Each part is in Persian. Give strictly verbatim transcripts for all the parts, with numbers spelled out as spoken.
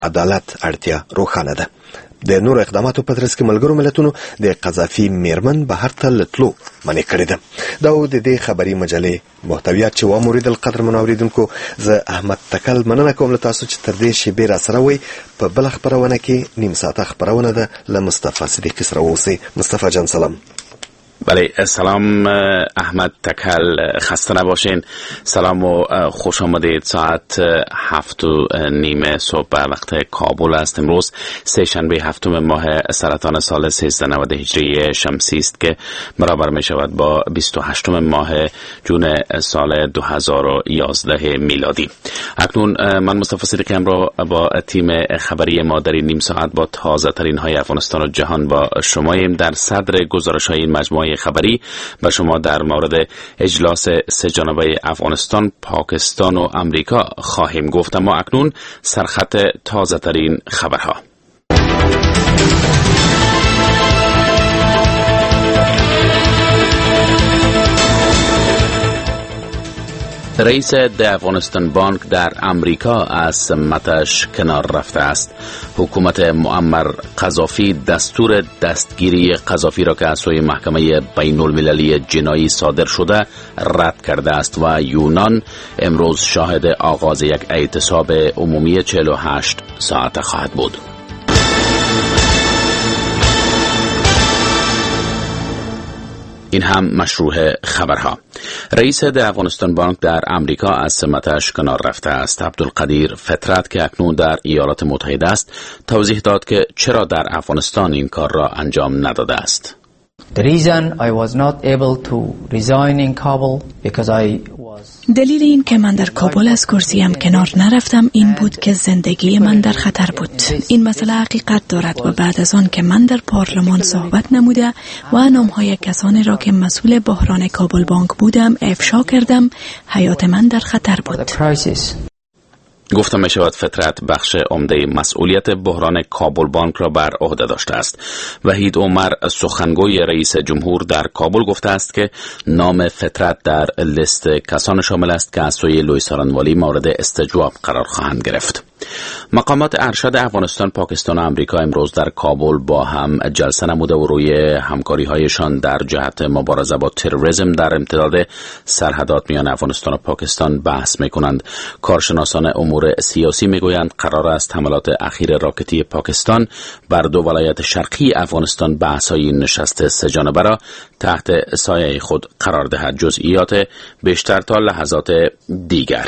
عدالت اړتیا روښانه ده. د نور اقداماتو په ترڅ کې ملګرو ملتونو د قذافي میرمن بهر ته لتلو منع کړې ده. دا و د دې خبري مجلې محتویات چې وامورید القدر منوریدونکو. زه احمد تکل مننه کوم له تاسو چې تر دې شی بیر سره وي. په بل خبرونه کې نیم ساعت خبرونه ده له مصطفی صدیقی سره اوسئ. مصطفی جان سلام. بله سلام احمد تکل، خسته نباشین. سلام و خوش آمدید. ساعت هفت و نیم صبح وقت کابل است. امروز سه شنبه هفتم ماه سرطان سال سیزده نود هجری شمسی است که برابر می شود با بیست و هشتم ماه جون سال دو هزار و یازده میلادی. اکنون من مصطفی صدیقی را با تیم خبری ما در این نیم ساعت با تازه ترین های افغانستان و جهان با شماییم. در صدر گزارش های این مجموعه خبری به شما در مورد اجلاس سه جانبه افغانستان، پاکستان و امریکا خواهیم گفت. اما اکنون سرخط تازه ترین خبرها. رئیس د افغانستان بانک در امریکا از سمتش کنار رفته است. حکومت معمر قذافی دستور دستگیری قذافی را که از سوی محکمه بین المللی جنایی صادر شده رد کرده است و یونان امروز شاهد آغاز یک اعتصاب عمومی چهل و هشت ساعته خواهد بود. این هم مشروع خبرها. رئیس د افغانستان بانک در امریکا از سمتش کنار رفته است. عبدالقدیر فطرت که اکنون در ایالات متحده است توضیح داد که چرا در افغانستان این کار را انجام نداده است. The reason I was not able to resign in Kabul because I was دلیل این که من در کابل از کرسیم کنار نرفتم این بود که زندگی من در خطر بود. این مسئله حقیقت دارد و بعد از آن که من در پارلمان صحبت نموده و نامهای کسانی را که مسئول بحران کابل بانک بودم افشا کردم، حیات من در خطر بود. گفته می شود فطرت بخش عمده مسئولیت بحران کابل بانک را بر عهده داشته است. وحید عمر سخنگوی رئیس جمهور در کابل گفته است که نام فطرت در لیست کسان شامل است که از سوی لوی سارنوالی مورد استجواب قرار خواهند گرفت. مقامات ارشد افغانستان، پاکستان و امریکا امروز در کابل با هم جلسه نموده و روی همکاری هایشان در جهت مبارزه با تروریسم در امتداد سرحدات میان افغانستان و پاکستان بحث می کنند. کارشناسان امور سیاسی می گویند قرار است حملات اخیر راکتی پاکستان بر دو ولایت شرقی افغانستان بحث های نشست سه جانبه را تحت سایه خود قرار دهد. جزئیات بیشتر تا لحظات دیگر.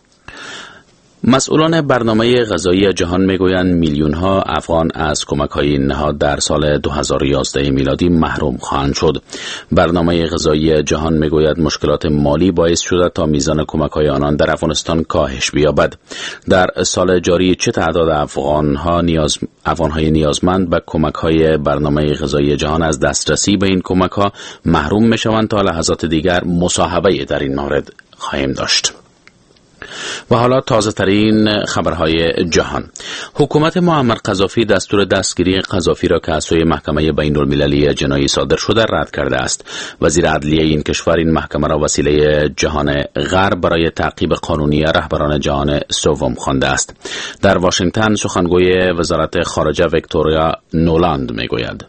مسئولان برنامه غذایی جهان میگویند میلیون ها افغان از کمک های نهاد در سال دو هزار و یازده میلادی محروم خواهند شد. برنامه غذایی جهان میگوید مشکلات مالی باعث شده تا میزان کمک های آنان در افغانستان کاهش بیابد. در سال جاری چه تعداد افغان ها نیاز افغان های نیازمند به کمک های برنامه غذایی جهان از دسترسی به این کمک ها محروم میشوند تا لحظات دیگر مصاحبه در این مورد خواهیم داشت. و حالا تازه ترین خبرهای جهان. حکومت معمر قذافی دستور دستگیری قذافی را که از سوی محکمه بین المللی جنایی صادر شده رد کرده است. وزیر عدلیه این کشور این محکمه را وسیله جهان غرب برای تعقیب قانونی رهبران جهان سوم خوانده است. در واشنگتن سخنگوی وزارت خارجه ویکتوریا نولاند میگوید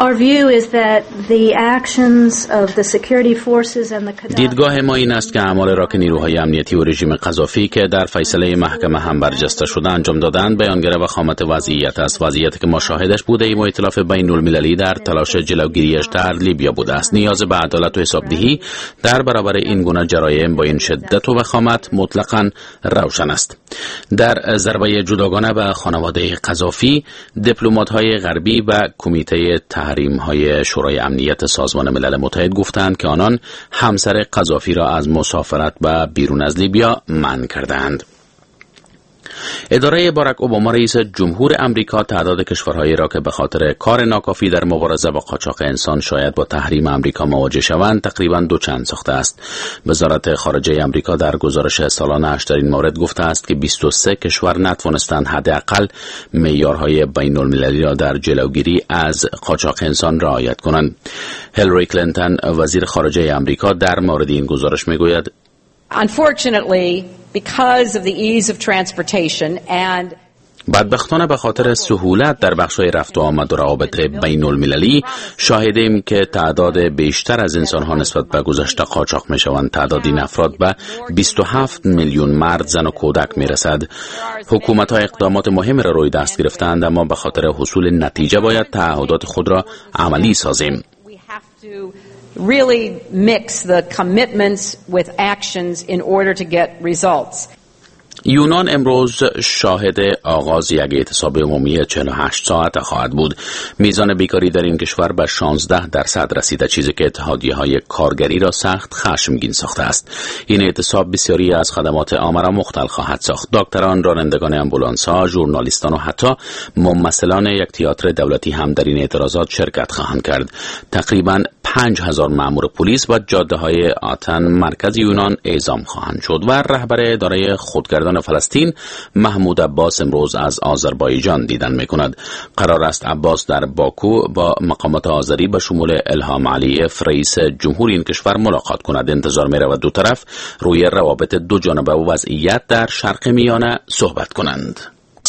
دیدگاه ما این است که اعمال را که نیروهای امنیتی و رژیم قذافی که در فیصله محکمه هم برجسته شده انجام دادند بیانگر وخامت وضعیت است. وضعیتی که ما شاهدش بوده ایم و ائتلاف بین المللی در تلاش جلوگیریش در لیبیا بوده است. نیاز به عدالت و حسابدهی در برابر این گونه جرایم با این شدت و وخامت مطلقاً روشن است. در ضربه جداگانه به خانواده قذافی، دیپلمات‌های غربی و کمیته تحریم های شورای امنیت سازمان ملل متحد گفتند که آنان همسر قذافی را از مسافرت به بیرون از لیبیا منع کردند. اداره باراک اوباما رئیس جمهور امریکا تعداد کشورهایی را که به خاطر کار ناکافی در مبارزه با قاچاق انسان شاید با تحریم امریکا مواجه شوند تقریباً دو چند ساخته است. وزارت خارجه امریکا در گزارش سالانه‌اش در این مورد گفته است که بیست و سه کشور نتوانستند حداقل معیارهای بین المللی را در جلوگیری از قاچاق انسان رعایت کنند. هیلاری کلینتون وزیر خارجه امریکا در مورد این گزارش میگوید Unfortunately, because of the ease of transportation and بدبختانه به خاطر سهولت در بخش‌های رفت و آمد و روابط بین المللی شاهدیم که تعداد بیشتر از انسان‌ها نسبت به گذشته قاچاق می‌شوند. تعداد این افراد به بیست و هفت میلیون مرد، زن و کودک می‌رسد. حکومت‌ها اقدامات مهمی را روی دست گرفتند، اما به خاطر حصول نتیجه باید تعهدات خود را عملی سازیم. Really mix the commitments with actions in order to get results. یونان امروز شاهد آغاز یک اعتصاب عمومی چهل و هشت ساعته خواهد بود. میزان بیکاری در این کشور به شانزده درصد رسیده، چیزی که اتحادیه‌های کارگری را سخت خشمگین ساخته است. این اعتصاب بسیاری از خدمات عامه را مختل خواهد ساخت. دکتران، رانندگان امبولانس‌ها، ژورنالیستان و حتی ممثلان یک تئاتر دولتی هم در این اعتراضات شرکت خواهند کرد. تقریباً پنج هزار مأمور پلیس و جاده‌های آتن مرکز یونان اعزام خواهند شد و رهبر اداره خودگردان فلسطین محمود عباس امروز از آذربایجان دیدن می‌کند. قرار است عباس در باکو با مقامات آذری به شمول الهام علیف رئیس جمهور این کشور ملاقات کند. انتظار می‌رود دو طرف روی روابط دو جانبه و وضعیت در شرق میانه صحبت کنند.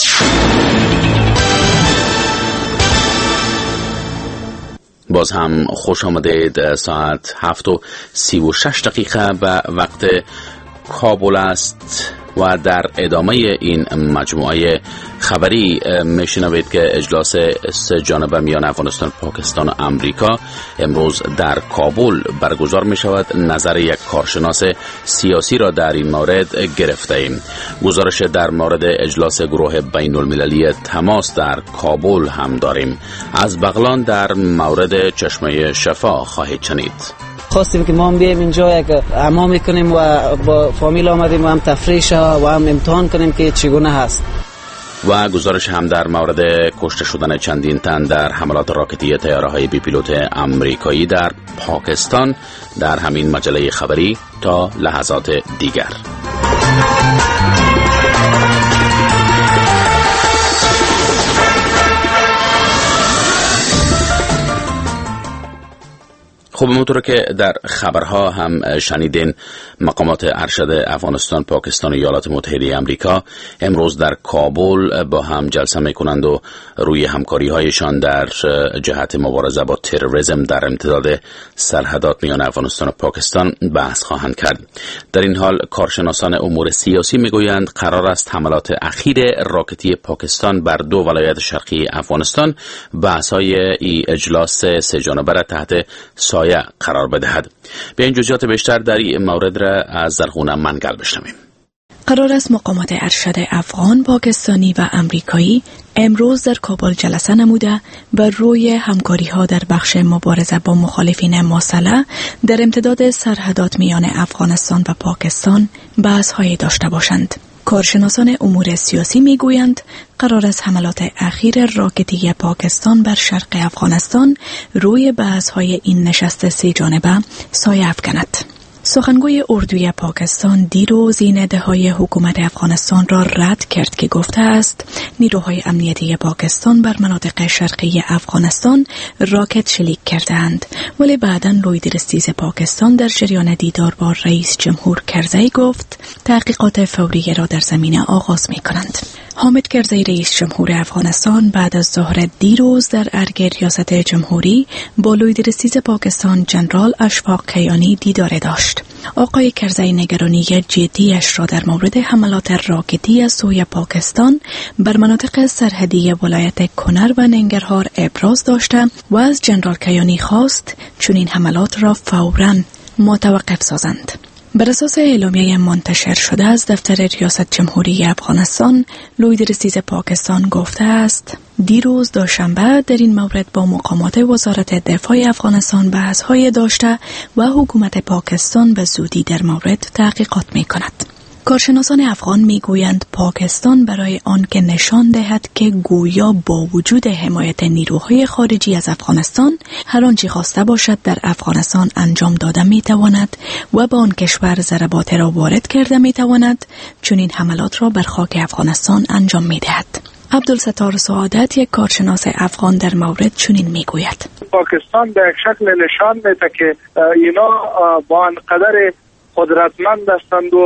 باز هم خوش آمدید. ساعت هفت و سی و شش دقیقه به وقت کابل است و در ادامه این مجموعه خبری میشنوید که اجلاس سه جانبه میان افغانستان، پاکستان و امریکا امروز در کابل برگزار می شود. نظر یک کارشناس سیاسی را در این مورد گرفته ایم. گزارش در مورد اجلاس گروه بین المللی تماس در کابل هم داریم. از بغلان در مورد چشمه شفا خواهید شنید. خواستیم که ما هم بیایم اینجا یک اعمال میکنیم و با فامیل آمدیم و هم تفریح و هم امتحان کنیم که چگونه هست. و گزارش هم در مورد کشته شدن چندین تن در حملات راکتی طیاره‌های بی پیلوت آمریکایی در پاکستان در همین مجله خبری تا لحظات دیگر. خب همونطور که در خبرها هم شنیدین، مقامات ارشد افغانستان، پاکستان و ایالات متحده آمریکا امروز در کابل با هم جلسه میکنند و روی همکاری هایشان در جهت مبارزه با تروریسم در امتداد سرحدات میان افغانستان و پاکستان بحث خواهند کرد. در این حال کارشناسان امور سیاسی میگویند قرار است حملات اخیر راکتی پاکستان بر دو ولایت شرقی افغانستان بحث های ای اجلاس سه جانبه را تحت سایه قرار بدهد. به این جزئیات بیشتر در این مورد را از زرغونه منگل بشنویم. قرار است مقامات ارشد افغان، پاکستانی و امریکایی امروز در کابل جلسه نموده بر روی همکاری ها در بخش مبارزه با مخالفین مسلح در امتداد سرحدات میان افغانستان و پاکستان بحث هایی داشته باشند. کارشناسان امور سیاسی میگویند قرار است حملات اخیر راکتی پاکستان بر شرق افغانستان روی بحث‌های این نشست سه جانبه سایه افکند. سخنگوی اردوی پاکستان دیروز این ادعای حکومت افغانستان را رد کرد که گفته است نیروهای امنیتی پاکستان بر مناطق شرقی افغانستان راکت شلیک کردند، ولی بعداً لویدرستیز پاکستان در جریان دیدار با رئیس جمهور کرزی گفت تحقیقات فوری را در زمینه آغاز می کنند. حامد کرزی رئیس جمهور افغانستان بعد از ظهر دیروز در ارگ ریاست جمهوری با لویدرستیز پاکستان جنرال اشفاق کیانی دیدار داشت. آقای کرزی نگرانی جدیش را در مورد حملات راکتی از سوی پاکستان بر مناطق سرحدی ولایت کنر و ننگرهار ابراز داشته و از جنرال کیانی خواست چون این حملات را فوراً متوقف سازند. بر اساس اعلامیه منتشر شده از دفتر ریاست جمهوری افغانستان، لویدرستیز پاکستان گفته است دیروز دوشنبه در این مورد با مقامات وزارت دفاع افغانستان بحث‌های داشته و حکومت پاکستان به زودی در مورد تحقیقات می‌کند. کارشناسان افغان میگویند پاکستان برای آن که نشان دهد که گویا با وجود حمایت نیروهای خارجی از افغانستان هر آنچه خواسته باشد در افغانستان انجام داده میتواند و به آن کشور ضربات را وارد کرده میتواند، چون این حملات را بر خاک افغانستان انجام میدهد. عبدالستار سعادت یک کارشناس افغان در مورد چنین میگوید: پاکستان به یک شکل نشان میده که اینا با انقدر قدرتمند هستند و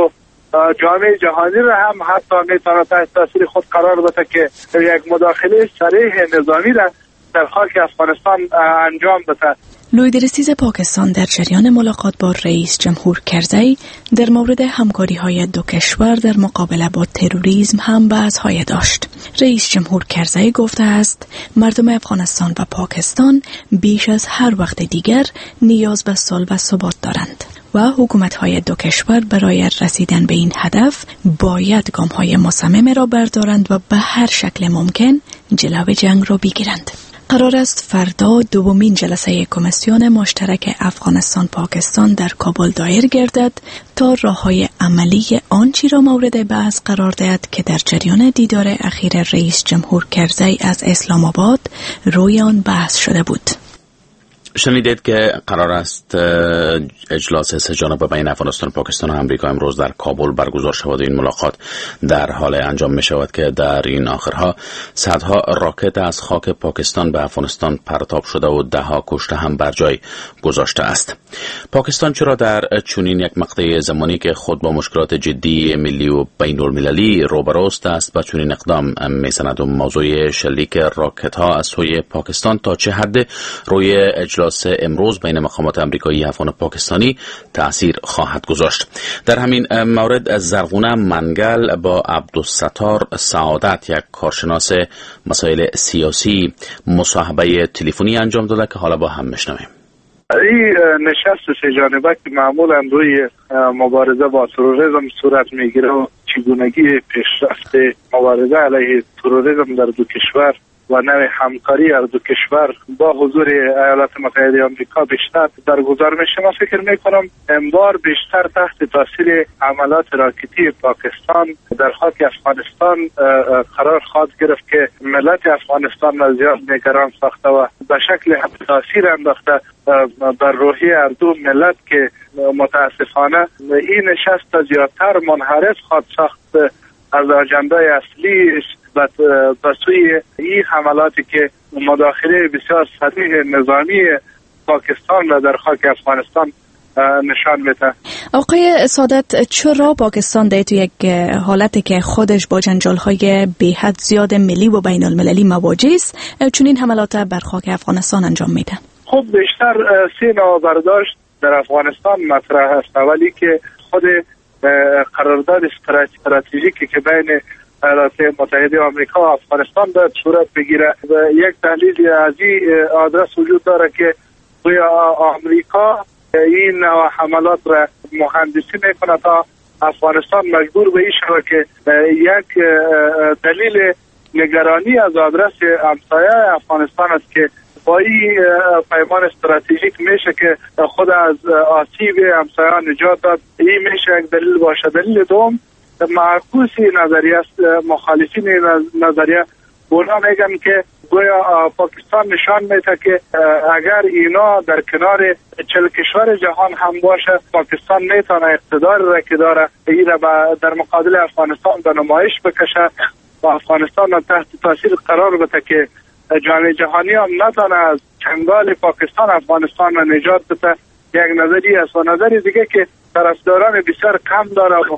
جامعه جهانی را هم حتی میتونه تحت تاثیر خود قرار بده که یک مداخله صریح نظامی را در خاک افغانستان انجام بده. لویدرسیز پاکستان در جریان ملاقات با رئیس جمهور کرزی در مورد همکاری های دو کشور در مقابله با تروریسم هم بحث‌های داشت. رئیس جمهور کرزی گفته است مردم افغانستان و پاکستان بیش از هر وقت دیگر نیاز به صلح و ثبات دارند و حکومت‌های دو کشور برای رسیدن به این هدف باید گام‌های مصمم را بردارند و به هر شکل ممکن جلو جنگ را بگیرند. قرار است فردا دومین جلسه کمیسیون مشترک افغانستان پاکستان در کابل دایر گردد تا راه‌های عملی آنچه را مورد بحث قرار دهد که در جریان دیدار اخیر رئیس جمهور کرزی از اسلام آباد روی آن بحث شده بود. شنیدید که قرار است اجلاس سه جانبه بین افغانستان و پاکستان و امریکا امروز در کابل برگزار شود. این ملاقات در حال انجام می شود که در این آخرها صدها راکت از خاک پاکستان به افغانستان پرتاب شده و ده ها کشته هم بر جای گذاشته است. پاکستان چرا در چنین یک مقطع زمانی که خود با مشکلات جدی ملی و بین المللی روبروست است با چنین اقدام می‌سند و موضوع شلیک راکت ها از سوی پاکستان تا چه حد روی اجلاس امروز بین مقامات امریکایی، افغان و پاکستانی تأثیر خواهد گذاشت. در همین مورد زرغونه منگل با عبدالستار سعادت، یک کارشناس مسائل سیاسی، مصاحبه تلفنی انجام داده که حالا با هم میشنویم. این نشست سه جانبه که معمولا روی مبارزه با تروریسم صورت میگیره و چگونگی پیشرفت مبارزه علیه تروریسم در دو کشور و نوع همکاری از دو کشور با حضور ایالات متحده آمریکا بیشتر برگزار میشه. من فکر میکنم امبار بیشتر تحت تاثیر عملات راکتی پاکستان در خاک افغانستان قرار خواهد گرفت که ملت افغانستان را زیاد نگران ساخته و به شکل تاثیر انداخته بر روحیه هر دو ملت که متاسفانه این نشست زیادتر منحرف خواهد ساخت از اجنده اصلی به سوی این حملاتی که مداخله بسیار صریح نظامی پاکستان را در خاک افغانستان نشان میده. آقای سعادت، چرا پاکستان در تو یک حالتی که خودش با جنجال‌های بی‌حد زیاد ملی و بین المللی مواجه است چون این حملات بر خاک افغانستان انجام میده؟ خب بیشتر سه نوع برداشت در افغانستان مطرح است. اولی که خود قرارداد استراتژیکی که بین ایالات متحده آمریکا و افغانستان باید صورت بگیره و یک دلیل از این آدرس وجود داره که گویا آمریکا این نوع حملات را مهندسی میکنه تا افغانستان مجبور به این شود که یک دلیل نگرانی از آدرس همسایه افغانستان است که با این پیمان استراتژیک میشه که خود از آسیب همسایه نجات داد. این میشه یک دلیل باشه. دلیل دوم معکوس نظریه است. مخالفین نظریه اونا میگن که گویا پاکستان نشان میده که اگر اینا در کنار چهل کشور جهان هم باشه پاکستان میتونه اقتدار را که داره این را در مقابل افغانستان به نمایش بکشه و افغانستان را تحت تاثیر قرار بده که جامعه جهانی هم نتونه از چنگال پاکستان افغانستان را نجات بده. یک نظریه است. و نظری دیگه که طرفداران بسیار کم داره و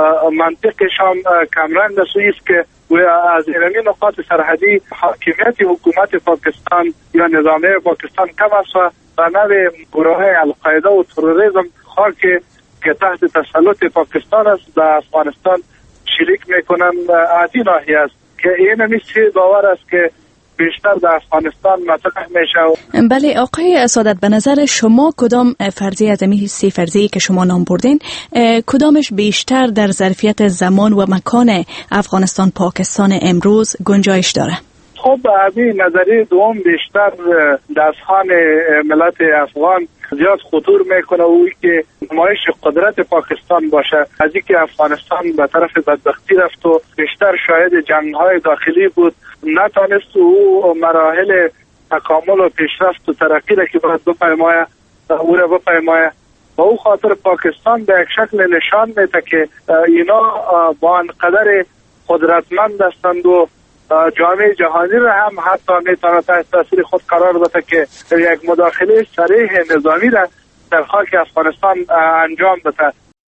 منطقش هم کمرنگ است که از ایرانی نقاط سرحدی حاکمیت حکومت پاکستان یا نظامیه پاکستان کم است و به نوع گروه القاعده و تروریسم خاک که تحت تسلط پاکستان است در افغانستان شریک میکنن. از این ناحیه است که این همیشه باور است که بیشتر در افغانستان مطرح میشه. بله آقای سعادت، به نظر شما کدام فرضیه از این سه فرضیه‌ای که شما نام بردین کدامش بیشتر در ظرفیت زمان و مکان افغانستان پاکستان امروز گنجایش داره؟ خب این نظریه دوم بیشتر در اذهان ملت افغان زیاد خطور میکنه و اوی که نمایش قدرت پاکستان باشه. از اینکه افغانستان به طرف بدبختی رفت و بیشتر شاهد جنگ‌های داخلی بود، نتانست او مراحل تکامل و پیشرفت و ترقی را که باید بپیمایه او را بپیمایه. و او خاطر پاکستان به یک شکل نشان میده که اینا با انقدر قدرتمند هستند و جامعه جهانی را هم حتی میتونه تحت تاثیر خود قرار بده که یک مداخله صریح نظامی را در خاک افغانستان انجام بده.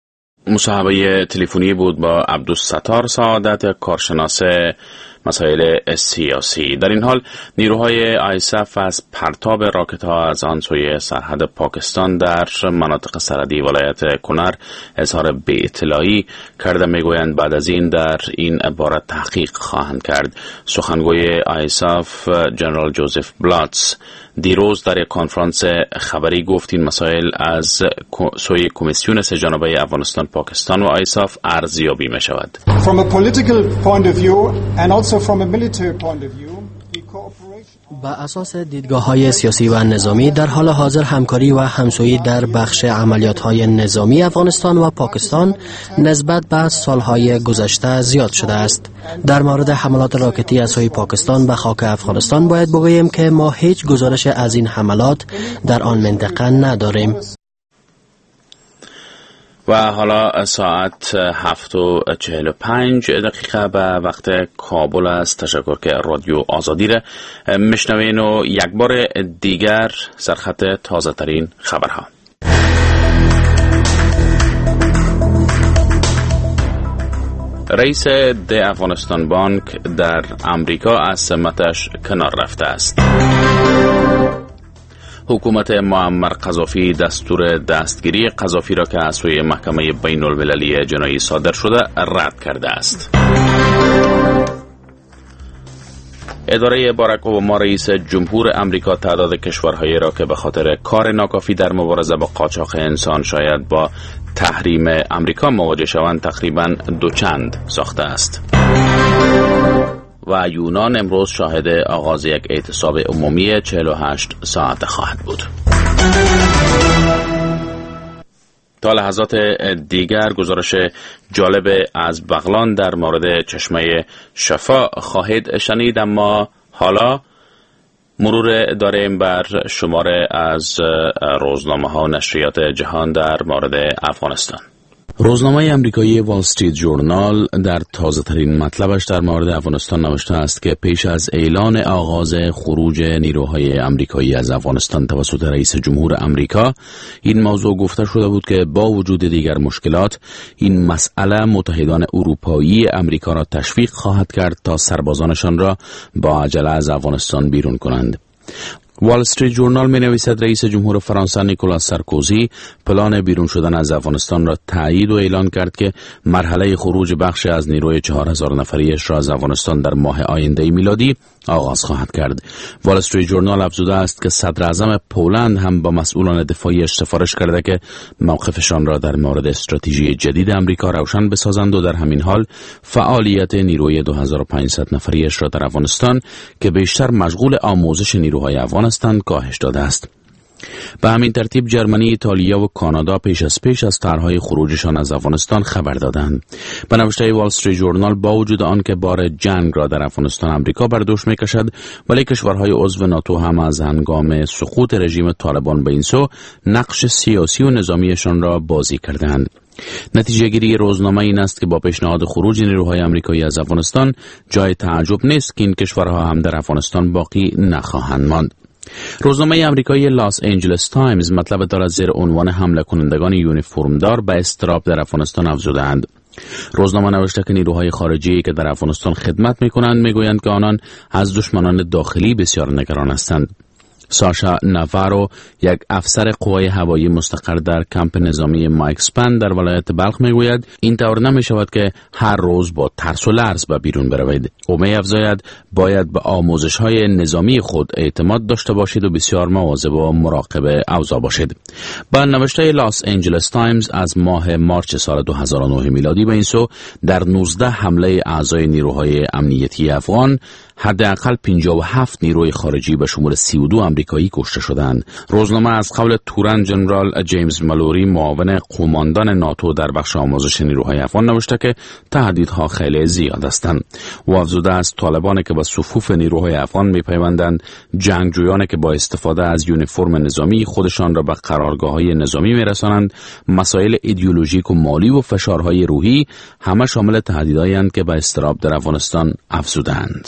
مصاحبه تلفنی بود با عبدالستار سعادت، کارشناس مسائل سیاسی. در این حال نیروهای آیساف از پرتاب راکت ها از آن سوی سرحد پاکستان در مناطق سرحدی ولایت کنر اظهار بی‌اطلاعی کرده. میگویند بعد از این در این باره تحقیق خواهند کرد. سخنگوی آیساف جنرال جوزف بلاتس دیروز در یک کنفرانس خبری گفت این مسائل از سوی کمیسیون سه جانبه افغانستان، پاکستان و آیساف ارزیابی می شود. From a political point of view and also from a military point of view, the cooperation بر اساس دیدگاه‌های سیاسی و نظامی در حال حاضر همکاری و همسویی در بخش عملیات‌های نظامی افغانستان و پاکستان نسبت به سالهای گذشته زیاد شده است. در مورد حملات راکتی از سوی پاکستان به خاک افغانستان باید بگوییم که ما هیچ گزارش از این حملات در آن منطقه نداریم. و حالا ساعت هفت و چهل و پنج دقیقه به وقت کابل است. تشکر که رادیو آزادی را مشنوین و یک بار دیگر سرخط تازه ترین خبرها. رئیس ده افغانستان بانک در امریکا از سمتش کنار رفته است. حکومت معمر قذافی دستور دستگیری قذافی را که از سوی محکمه بین المللی جنایی صادر شده رد کرده است. اداره باراک اوباما رئیس جمهور امریکا تعداد کشورهایی را که به خاطر کار ناکافی در مبارزه با قاچاق انسان شاید با تحریم امریکا مواجه شوند تقریباً دوچند ساخته است. و یونان امروز شاهد آغاز یک اعتصاب عمومی چهل و هشت ساعته خواهد بود. تا لحظات دیگر گزارش جالب از بغلان در مورد چشمه شفا خواهید شنید، اما حالا مرور داریم بر شماره از روزنامه ها و نشریات جهان در مورد افغانستان. روزنامه امریکایی وال استریت ژورنال در تازه ترین مطلبش در مورد افغانستان نوشته است که پیش از اعلان آغاز خروج نیروهای امریکایی از افغانستان توسط رئیس جمهور امریکا این موضوع گفته شده بود که با وجود دیگر مشکلات این مسئله متحدان اروپایی امریکا را تشویق خواهد کرد تا سربازانشان را با عجله از افغانستان بیرون کنند. وال استریت ژورنال می نویسد رئیس جمهور فرانسه نیکولاس سارکوزی پلان بیرون شدن از افغانستان را تایید و اعلان کرد که مرحله خروج بخش از نیروی چهار هزار نفریش را از افغانستان در ماه آینده میلادی آغاز خواهد کرد. وال استریت ژورنال افزوده است که صدر اعظم پولند هم با مسئولان دفاعیش سفارش کرده که موقفشان را در مورد استراتژی جدید امریکا روشن بسازند و در همین حال فعالیت نیروی دو هزار و پانصد نفریش را در افغانستان که بیشتر مشغول آموزش نیروهای افغان هستند کاهش داده است. به همین ترتیب جرمنی، ایتالیا و کانادا پیش از پیش از طرح‌های خروجشان از افغانستان خبر دادند. به نوشته وال استریت ژورنال با وجود آنکه بار جنگ را در افغانستان امریکا بر دوش می‌کشد، ولی کشورهای عضو ناتو هم از هنگام سقوط رژیم طالبان به این سو نقش سیاسی و نظامیشان را بازی کردند. نتیجه گیری روزنامه این است که با پیشنهاد خروج نیروهای امریکایی از افغانستان جای تعجب نیست که این کشورها هم در افغانستان باقی نخواهند ماند. روزنامه امریکایی لاس انجلس تایمز مطلب دارد زیر عنوان حمله کنندگان یونیفرمدار به اضطراب در افغانستان افزودند. روزنامه نوشته که نیروهای خارجی که در افغانستان خدمت می‌کنند می‌گویند که آنان از دشمنان داخلی بسیار نگران هستند. ساشا ناوارو، یک افسر قوای هوایی مستقر در کمپ نظامی مایکسپن در ولایت بلخ میگوید این طور نمی شود که هر روز با ترس و لرز به بیرون بروید. او می افزاید باید به آموزش های نظامی خود اعتماد داشته باشید و بسیار مواظب و مراقب اوضاع باشید. با نوشته لاس انجلس تایمز از ماه مارچ سال دو هزار و نه میلادی به این سو در نوزده حمله اعضای نیروهای امنیتی افغان حداقل پنجاه و هفت نیروی خارجی به شمول سی و دو امریکایی کشته شدند. روزنامه از قول تورن جنرال جیمز مالوری، معاون قماندان ناتو در بخش آموزش نیروهای افغان، نوشته که تهدیدها خیلی زیاد هستند. و افزوده است طالبانی که به صفوف نیروهای افغان میپیوندند، جنگجویانی که با استفاده از یونیفرم نظامی خودشان را به قرارگاه‌های نظامی میرسانند، مسائل ایدئولوژیک و مالی و فشارهای روحی همه شامل تهدیدهایی اند که به اضطراب در افغانستان افزودند.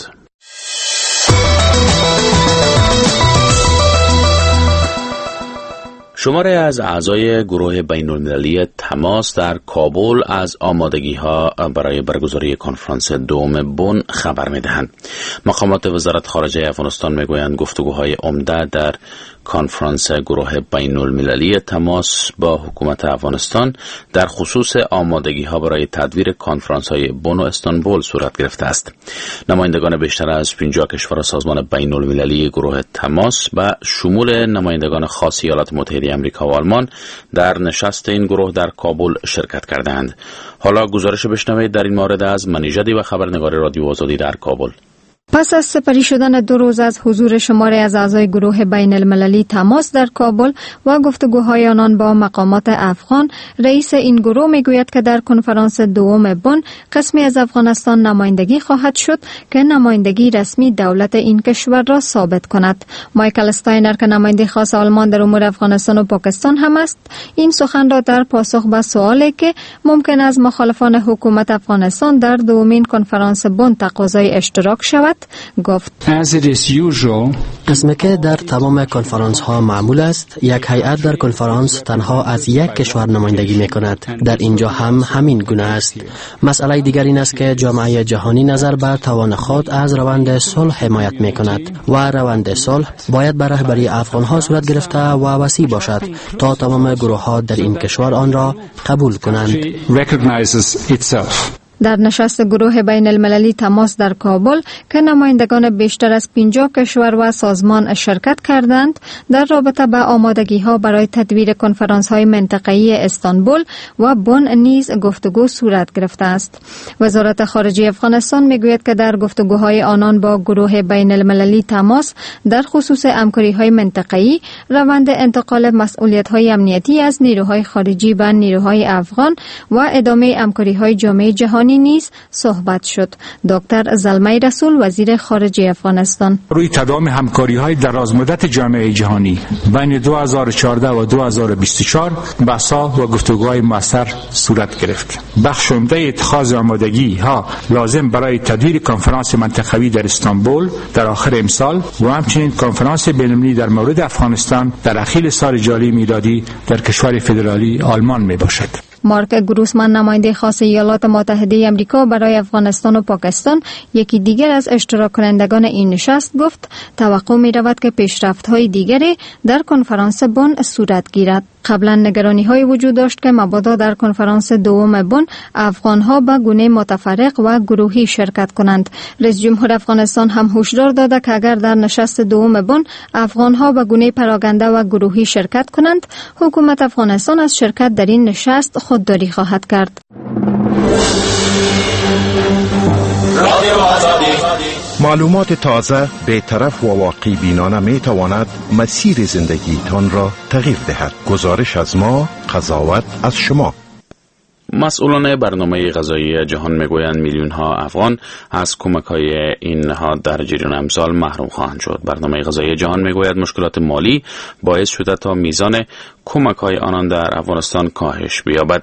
شماره از اعضای گروه بین المللی تماس در کابل از آمادگی ها برای برگزاری کنفرانس دوم بن خبر می دهند. مقامات وزارت خارجه افغانستان می گویند گفتگوهای عمده در کنفرانس گروه بین المللی تماس با حکومت افغانستان در خصوص آمادگی ها برای تدویر کنفرانس های بن و استانبول صورت گرفته است. نمایندگان بیشتر از پنجاه کشور سازمان بین المللی گروه تماس و شمول نمایندگان خاص ایالات متحده امریکا و آلمان در نشست این گروه در کابل شرکت کردند. حالا گزارش بشنوید در این مورد از منیژدی و خبرنگار رادیو آزادی در کابل. پس از سپری شدن دو روز از حضور شماری از اعضای گروه بین المللی تماس در کابل و گفتگوهای آنان با مقامات افغان، رئیس این گروه میگوید که در کنفرانس دوم بن قسمی از افغانستان نمایندگی خواهد شد که نمایندگی رسمی دولت این کشور را ثابت کند. مایکل استاینر که نماینده خاص آلمان در امور افغانستان و پاکستان هم است، این سخن را در پاسخ به سوالی که ممکن است مخالفان حکومت افغانستان در دومین کنفرانس بن تقاضای اشتراک شود گفت. اسم که در تمام کنفرانس ها معمول است، یک هیئت در کنفرانس تنها از یک کشور نمایندگی می کند. در اینجا هم همین گونه است. مسئله دیگر این است که جامعه جهانی نظر به توان خود از روند صلح حمایت می کند و روند صلح باید بر رهبری افغان ها صورت گرفته و وسیع باشد تا تمام گروه ها در این کشور آن را قبول کنند. در نشست گروه بین المللی تماس در کابل که نمایندگان بیشتر از پنجاه کشور و سازمان شرکت کردند، در رابطه با آمادگی ها برای تدویر کنفرانس های منطقه‌ای استانبول و بن نیز گفتگو صورت گرفته است. وزارت خارجه افغانستان میگوید که در گفتگوهای آنان با گروه بین المللی تماس در خصوص همکاری های منطقه‌ای، روند انتقال مسئولیت های امنیتی از نیروهای خارجی به نیروهای افغان و ادامه همکاری های جامعه جهانی نیز صحبت شد. دکتر زلمه رسول، وزیر خارجه افغانستان: روی تداوم همکاری‌های درازمدت جامعه جهانی بین دو هزار و چهارده و دو هزار و بیست و چهار بحث‌ها و گفتگوهای مؤثر صورت گرفت. بخش عمده اتخاذ آمادگی‌ها لازم برای تدویر کنفرانس منطقه‌ای در استانبول در آخر امسال و همچنین کنفرانس بین‌المللی در مورد افغانستان در اخیر سال جاری میلادی در کشور فدرالی آلمان میباشد. مارک گروسمن، نماینده خاص ایالات متحده امریکا برای افغانستان و پاکستان، یکی دیگر از اشتراک کنندگان این نشست، گفت توقع می رود که پیشرفت‌های دیگری در کنفرانس بن صورت گیرد. قبلا نگرانی‌های وجود داشت که مبادا در کنفرانس دوم بن افغان‌ها به گونه متفرق و گروهی شرکت کنند. رئیس جمهور افغانستان هم هشدار داده که اگر در نشست دوم بن افغان‌ها به گونه پراگنده و گروهی شرکت کنند، حکومت افغانستان از شرکت در این نشست خودداری خواهد کرد. معلومات تازه، بی‌طرف و واقع بینانه می تواند مسیر زندگیتان را تغییر دهد. گزارش از ما، قضاوت از شما. مسئولان برنامه غذایی جهان میگویند میلیون ها افغان از کمک های این نهاد در جریان امسال محروم خواهند شد. برنامه غذایی جهان میگوید مشکلات مالی باعث شده تا میزان کمک های آنان در افغانستان کاهش بیابد.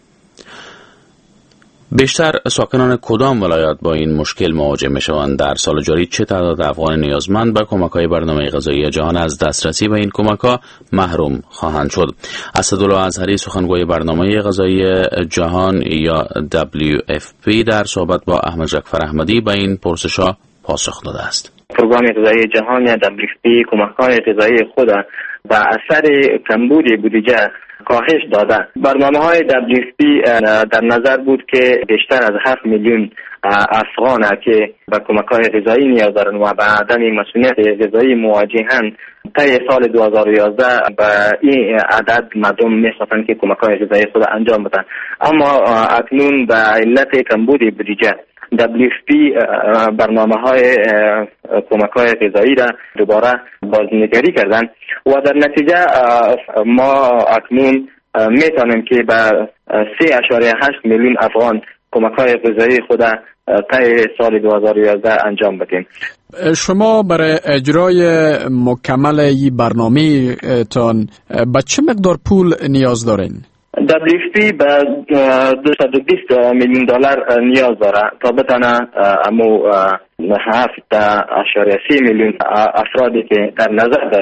بیشتر ساکنان کدام ولایات با این مشکل مواجه میشوند؟ در سال جاری چه تعداد افغان نیازمند به کمک‌های برنامه غذایی جهان از دسترسی به این کمک‌ها محروم خواهند شد؟ اسدالله اظهری، سخنگوی برنامه غذایی جهان یا دبلیو اف پی، در صحبت با احمد جعفر احمدی به این پرسش‌ها پاسخ داده است. پروگرام غذایی جهان یا دبلیو اف پی کمک‌های غذایی خود به اثر کمبود بودجه کاهش داده. برنامه‌های دبلیو اف پی در نظر بود که بیشتر از هفت میلیون افغان که به کمک‌های غذایی نیاز دارند و به عدم مسئولیت غذایی مواجهند، طی سال دو هزار و یازده به این عدد مردم می‌خواستند که کمک‌های غذایی خود انجام بدن، اما اکنون به علت کمبود بودجه دبلیو اف پی برنامه‌های کمک‌های غذایی را دوباره بازنگری کردن و در نتیجه ما اکنون می‌توانیم که به سه اشاره هشت میلیون افغان کمک‌های غذایی خود طی سال دو هزار و یازده انجام بدیم. شما برای اجرای مکمل این برنامه تان به چه مقدار پول نیاز دارین؟ دبلیو اف پی به دویست و بیست میلیون دلار نیاز داره تا بتونه امو هفت اشاره سه میلیون افرادی که در نظر داشت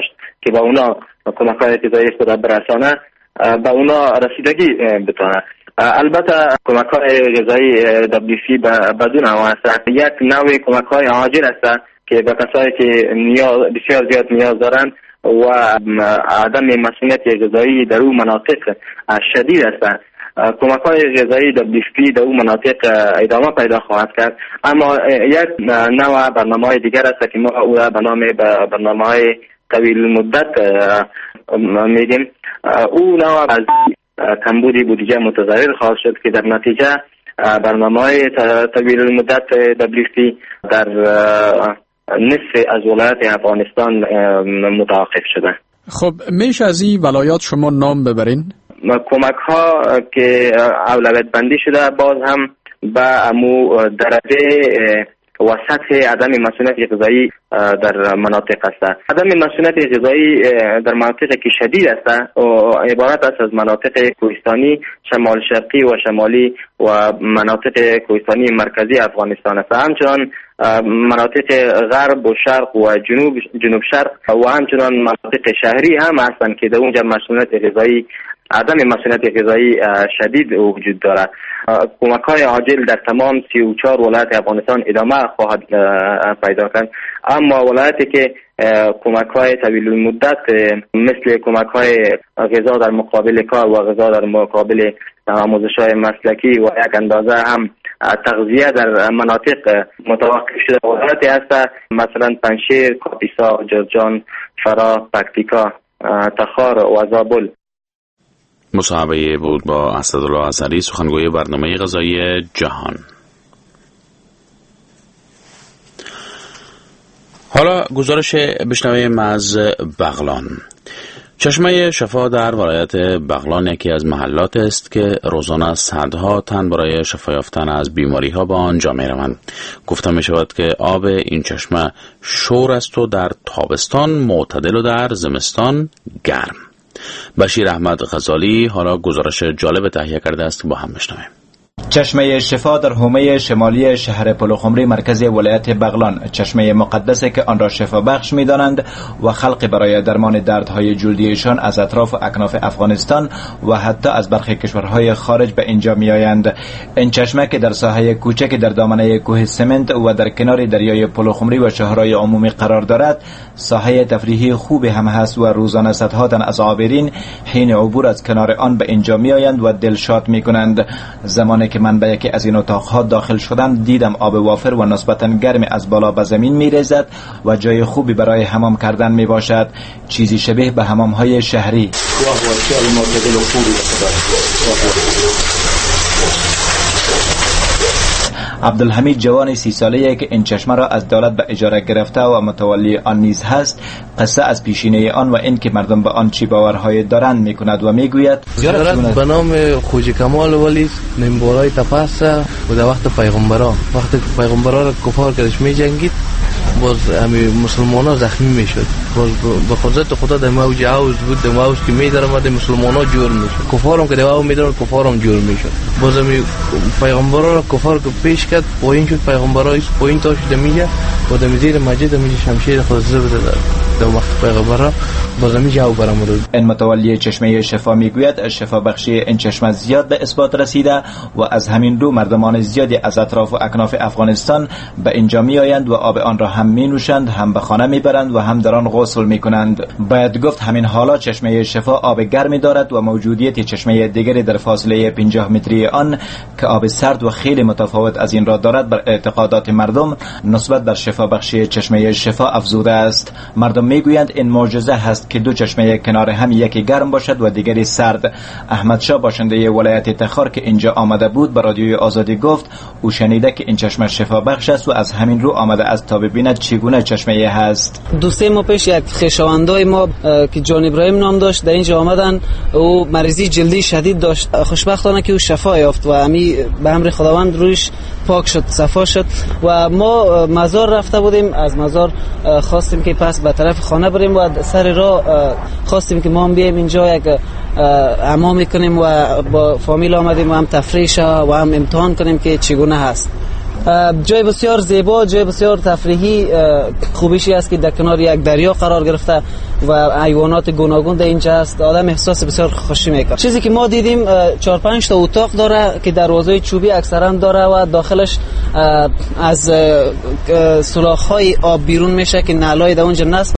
که با اونا کمک‌های غذایی خود برسانه، به اونا رسیدگی بتونه. البته کمک‌های غذایی دبلیو سی بدون هم است. یک نوع کمک‌های عاجل است که به کسایی که نیاز بسیار زیاد نیاز دارند و عدم مسئولیت غذایی در اون مناطق شدید است. کمک‌های غذایی دبلیو سی در اون مناطق ادامه پیدا خواهد کرد، اما یک نوع برنامه‌های دیگر است که ما او به نام برنامه‌های طویل مدت میگیم. او نوع از کمبود بودجه متضرر خواهد شد که در نتیجه برنامه‌های طویل مدت دبلیو سی در نصف از ولایات افغانستان متوقف شده. خب میشه از این ولایات شما نام ببرین؟ کمک ها که اولویت بندی شده باز هم به امو درجه و سطح عدم مسئولیت غذایی در مناطق است. عدم مسئولیت غذایی در مناطق که شدید است عبارت است از مناطق کوهستانی شمال شرقی و شمالی و مناطق کوهستانی مرکزی افغانستان است. همچنان مناطق غرب و شرق و جنوب جنوب شرق و همچنان مناطق شهری هم هستند که در اونجا مسئولیت غذایی عدم مسئولیت غذایی شدید وجود دارد. کمک‌های عاجل در تمام سی و چهار ولایت افغانستان ادامه خواهد پیدا کرد، اما ولایتی که کمک‌های طویل مدت مثل کمک‌های غذا در مقابل کار و غذا در مقابل آموزش‌های مسلکی و یک اندازه هم تغذیه در مناطق متوقف شده ولایتی هست، مثلا پنشیر، کاپیسا، جرجان، فرا، پکتیکا، تخار و زابل. مصاحبه بود با اسدالله اثری، سخنگوی برنامه غذایی جهان. حالا گزارش بشنویم از بغلان. چشمه شفا در ولایت بغلان یکی از محلات است که روزانه صدها تن برای شفا یافتن از بیماری ها به آنجا می روند. گفته می شود که آب این چشمه شور است و در تابستان معتدل و در زمستان گرم. بشیر احمد غزالی حالا گزارش جالب تهیه کرده است که با هم بشنویم. چشمه شفا در حومه شمالی شهر پلوخمری مرکز ولایت بغلان، چشمه مقدسی که آن را شفا بخش می دانند و خلق برای درمان دردهای جلدیشان از اطراف و اکناف افغانستان و حتی از برخی کشورهای خارج به اینجا می آیند. این چشمه که در ساحه کوچک در دامنه کوه سمنت و در کنار دریای پلوخمری و شهرهای عمومی قرار دارد، ساحه تفریحی خوبی هم هست و روزانه صدها تن از عابرین حین عبور از کنار آن به اینجا می آیند و دلشاد می کنند. زمانی که من به یکی از این اتاقها داخل شدم دیدم آب وافر و نسبتاً گرم از بالا به زمین می ریزد و جای خوبی برای حمام کردن می باشد، چیزی شبیه به حمام های شهری. عبدالحمید جوان سی ساله‌ای که این چشمه را از دولت به اجاره گرفته و متولی آن نیز هست، قصه از پیشینه آن و این که مردم به آن چی باورهای دارند میکند و میگوید زیارت به نام خوج کمال ولی منبرای تپاس و در وقت پیغمبرا وقتی پیغمبرا را کفار کردش می جنگید باز همی مسلمان ها زخمی می شد، باز به قدرت خدا در موج عوض بود، در موج که می در آمده مسلمان ها جور می شد، کفار هم که در موج می در کفار هم جور می شد. باز همی پیغمبرا را کفار که پیش کرد پایین شد، پیغمبرا ایس پایین تا شده میگه و در زیر مسجد همی شمشیر خود زده بده در وقت پیغمبرا باز همی جاو برآمد. این متولی چشمه شفا میگوید شفا بخشی این چشمه زیاد به اثبات رسیده و از همین رو مردمان زیادی از اطراف و اکناف افغانستان به اینجا می آیند و آب آن را هم می نوشند، هم به خانه می برند و هم در آن غسل می کنند. باید گفت همین حالا چشمه شفا آب گرمی دارد و موجودیت چشمه دیگری در فاصله پنجاه متری آن که آب سرد و خیلی متفاوت از این را دارد بر اعتقادات مردم نسبت بر شفا بخشی چشمه شفا افزوده است. مردم می گویند این معجزه هست که دو چشمه کنار هم یکی گرم باشد و دیگری سرد. احمد شاه باشنده ولایت تخار که اینجا آمده بود به رادیوی آزادی گفت او شنیده که این چشمه شفا بخش است و از همین رو آمده است تا ببیند چگونه چشمه هست. دو سه ماه پیش یک خویشاوندای ما که جان ابراهیم نام داشت در اینجا آمدن، او مریضی جلدی شدید داشت، خوشبختانه که او شفا یافت و امی به امر خداوند رویش پاک شد، صفا شد و ما مزار رفته بودیم، از مزار خواستیم که پس به طرف خانه بریم و سر راه خواستیم که ما هم بیایم اینجا یک حمام کنیم و با فامیل آمدیم و هم تفریح و هم امتحان کنیم که چگونه هست. جای بسیار زیبا، جای بسیار تفریحی. خوبیشی است که در کنار یک دریا قرار گرفته و حیوانات گوناگون در اینجا است. آدم احساس بسیار خوشی میکنه. چیزی که ما دیدیم چهار پنج تا اتاق داره که دروازه چوبی اکثرا داره و داخلش از سوراخ‌های آب بیرون میشه که نالای در اونجا نصب